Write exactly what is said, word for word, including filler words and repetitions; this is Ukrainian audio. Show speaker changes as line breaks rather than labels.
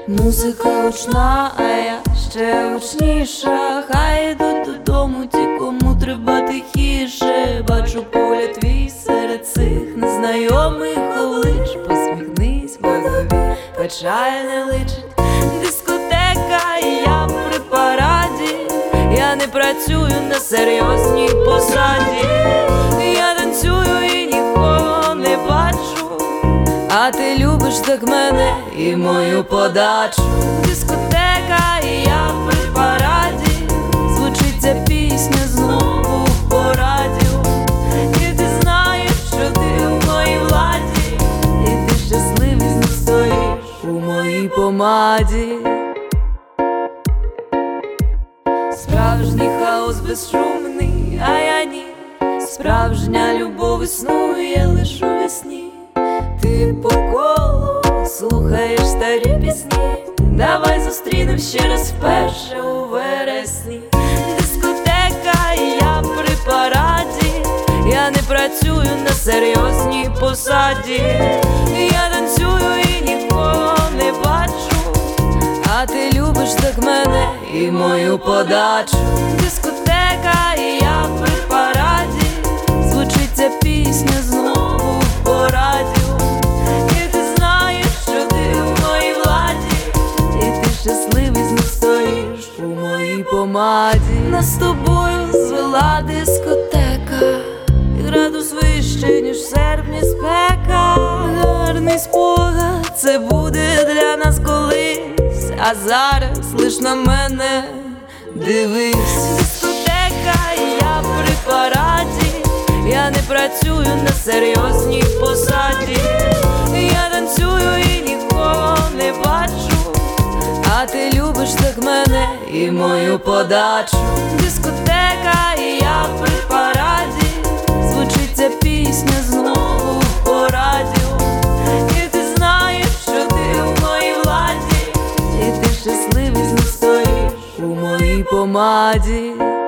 Музика гучна, а я ще гучніша. Хай йдуть додому ті, кому треба тихіше. Бачу погляд твій серед цих незнайомих облич. Посміхнись, бо тобі печаль не личить. Дискотека, і я при параді. Я не працюю на серйозній посаді. Я танцюю і нікого не бачу, а ти любиш так мене і мою подачу. Дискотека, і я при параді. Звучить ця пісня знову по радіо. І ти знаєш, що ти в моїй владі, і ти щасливий з них стоїш у моїй помаді. Справжній хаос безшумний, а я ні. Справжня любов існує лиш у весні. Ти по колу слухаєш старі пісні. Давай зустрінем ще раз вперше у вересні. Дискотека, і я при параді. Я не працюю на серйозній посаді. Я танцюю і нікого не бачу, а ти любиш так мене і мою подачу. Дискотека, і я при параді. Звучить ця пісня знову по радіо. І ти знаєш, що ти в моїй владі, і ти щасливий з них стоїш у моїй помаді. Нас з тобою звела дискотека, і градус вище, ніж в серпні спека. Гарний спогад це буде для нас колись, а зараз лиш на мене дивись. Дискотека, і я при параді. Я не працюю на серйозній посаді. Я танцюю і нікого не бачу, а ти любиш так мене і мою подачу. Дискотека, і я при параді. Звучить ця пісня знову по радіо. І ти знаєш, що ти в моїй владі, і ти щасливий з них стоїш у моїй помаді.